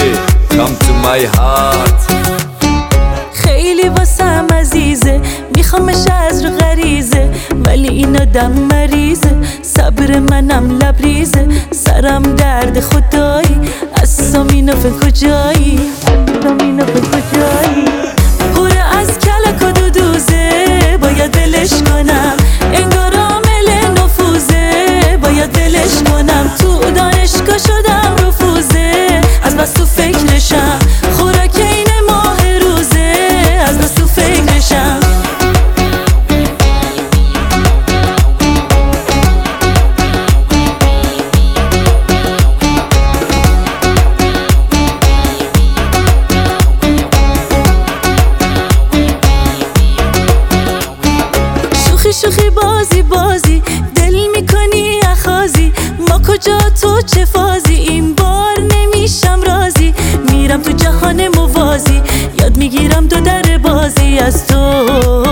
come to my heart. خیلی واسم عزیزه، میخوامش از رو غریزه، ولی این آدم مریضه، صبر منم لبریزه، سرم درد خدایی، اسامی نفه کجایی، اسامی نفه کجایی. پوره از کلک و دودوزه، باید بلش کنم، انگار عامل نفوذه، باید بلش کنم. تو دانشگاه شدم رفوزه، از بس تو فکرشم، خوراک این ماه روزه، از بس تو فکرشم. شوخی بازی بازی، دل میکنی اخازی، ما کجا تو چه فازی، این بار نمیشم راضی، میرم تو جهان موازی، یاد میگیرم دو در بازی از تو.